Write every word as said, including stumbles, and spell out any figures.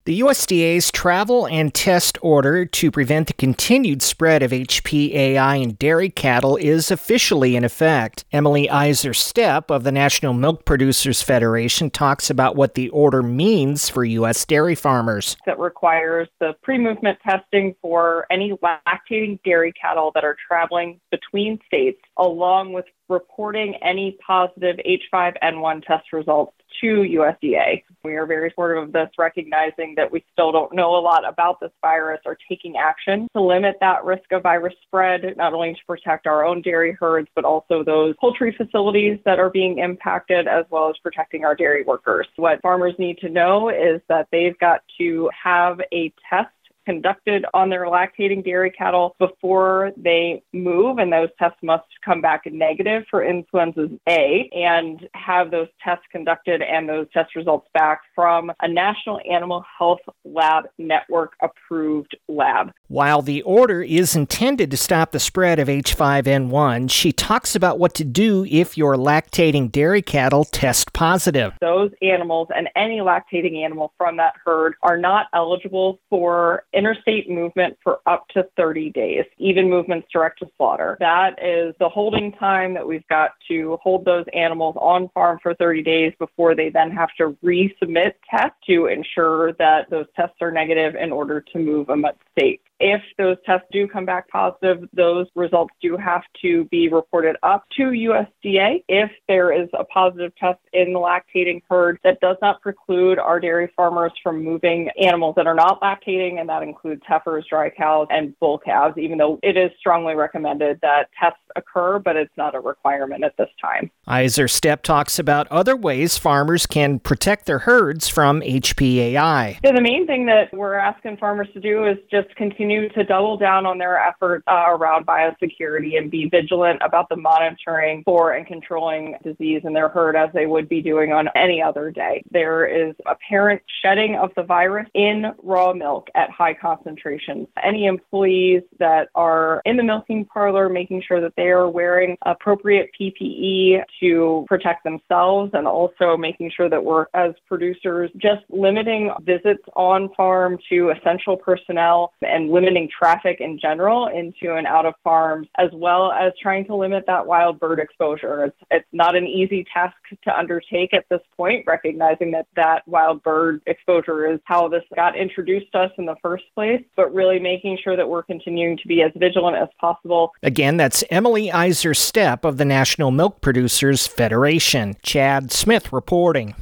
The U S D A's travel and test order to prevent the continued spread of H P A I in dairy cattle is officially in effect. Emily Iser-Stepp of the National Milk Producers Federation talks about what the order means for U S dairy farmers. It requires the pre-movement testing for any lactating dairy cattle that are traveling between states, along with reporting any positive H five N one test results to U S D A. We are very supportive of this, recognizing that we still don't know a lot about this virus, or taking action to limit that risk of virus spread, not only to protect our own dairy herds, but also those poultry facilities that are being impacted, as well as protecting our dairy workers. What farmers need to know is that they've got to have a test conducted on their lactating dairy cattle before they move, and those tests must come back negative for influenza A, and have those tests conducted and those test results back from a National Animal Health Lab Network approved lab. While the order is intended to stop the spread of H five N one, she talks about what to do if your lactating dairy cattle test positive. Those animals and any lactating animal from that herd are not eligible for interstate movement for up to thirty days, even movements direct to slaughter. That is the holding time that we've got to hold those animals on farm for thirty days before they then have to resubmit tests to ensure that those tests are negative in order to move them at state. If those tests do come back positive, those results do have to be reported up to U S D A. If there is a positive test in the lactating herd, that does not preclude our dairy farmers from moving animals that are not lactating, and that includes heifers, dry cows, and bull calves, even though it is strongly recommended that tests occur, but it's not a requirement at this time. Iser-Stepp talks about other ways farmers can protect their herds from H P A I. So the main thing that we're asking farmers to do is just continue to double down on their efforts uh, around biosecurity, and be vigilant about the monitoring for and controlling disease in their herd, as they would be doing on any other day. There is apparent shedding of the virus in raw milk at high concentrations. Any employees that are in the milking parlor, making sure that they are wearing appropriate P P E to protect themselves, and also making sure that we're, as producers, just limiting visits on farm to essential personnel, and limiting traffic in general into and out of farms, as well as trying to limit that wild bird exposure. It's, it's not an easy task to undertake at this point, recognizing that that wild bird exposure is how this got introduced to us in the first place, but really making sure that we're continuing to be as vigilant as possible. Again, that's Emily Iser-Stepp of the National Milk Producers Federation. Chad Smith reporting.